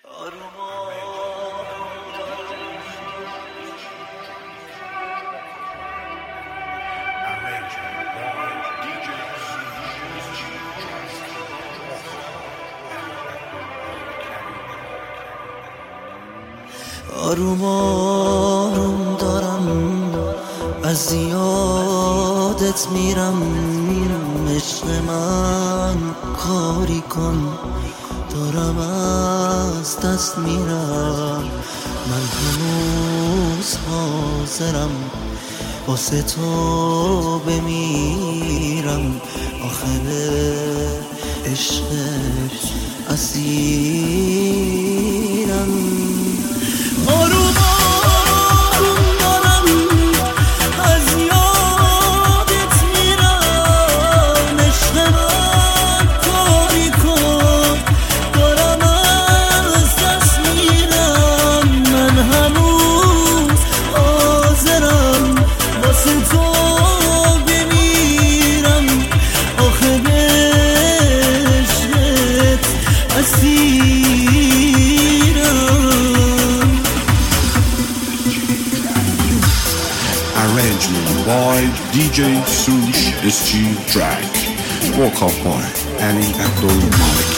آروم آروم دارم از یادت میرم، عشق من کاری کن دارم از دست میرم. من هنوز حاضرم واسه تو بمیرم، آخر عشقت اسیرم. آروم آروم دارم از یادت میرم، عشق من کاری کن دارم از دست میرم. من هنوز حاضرم واسه تو بمیرم، آخه عشقت اسیرم. Arrangement by DJ Sush SG Track. Walk Up by Ali Abdul Malik.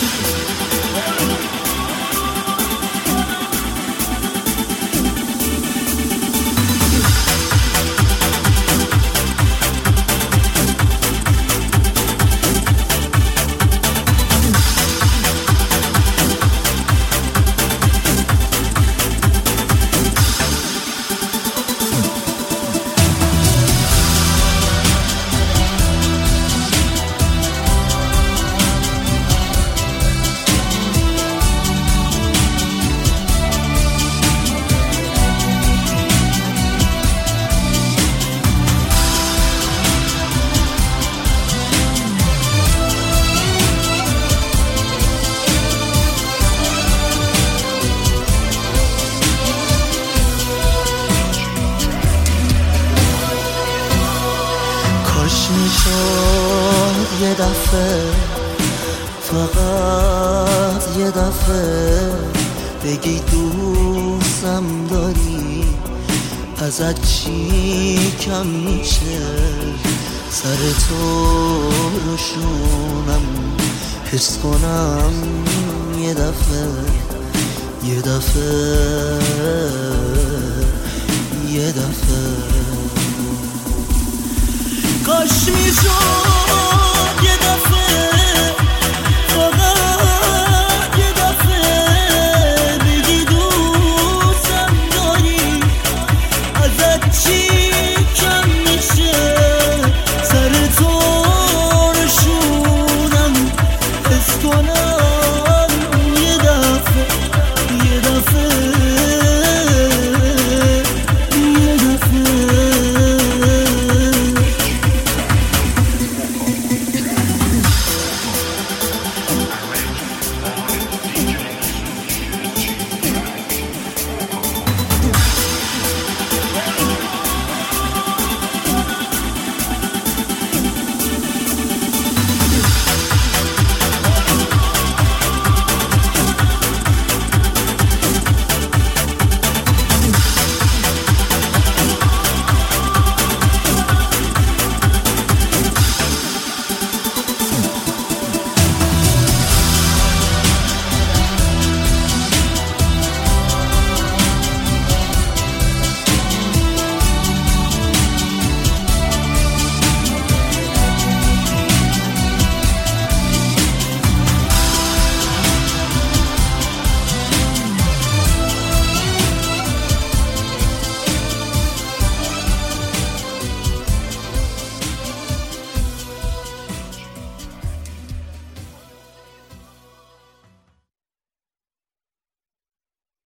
میشد یه دفعه، فقط یه دفعه بگی دوستم داری، ازت چی کم میشه؟ سر تو رو شونم حس کنم یه دفعه، یه دفعه، یه دفعه. کاش میشد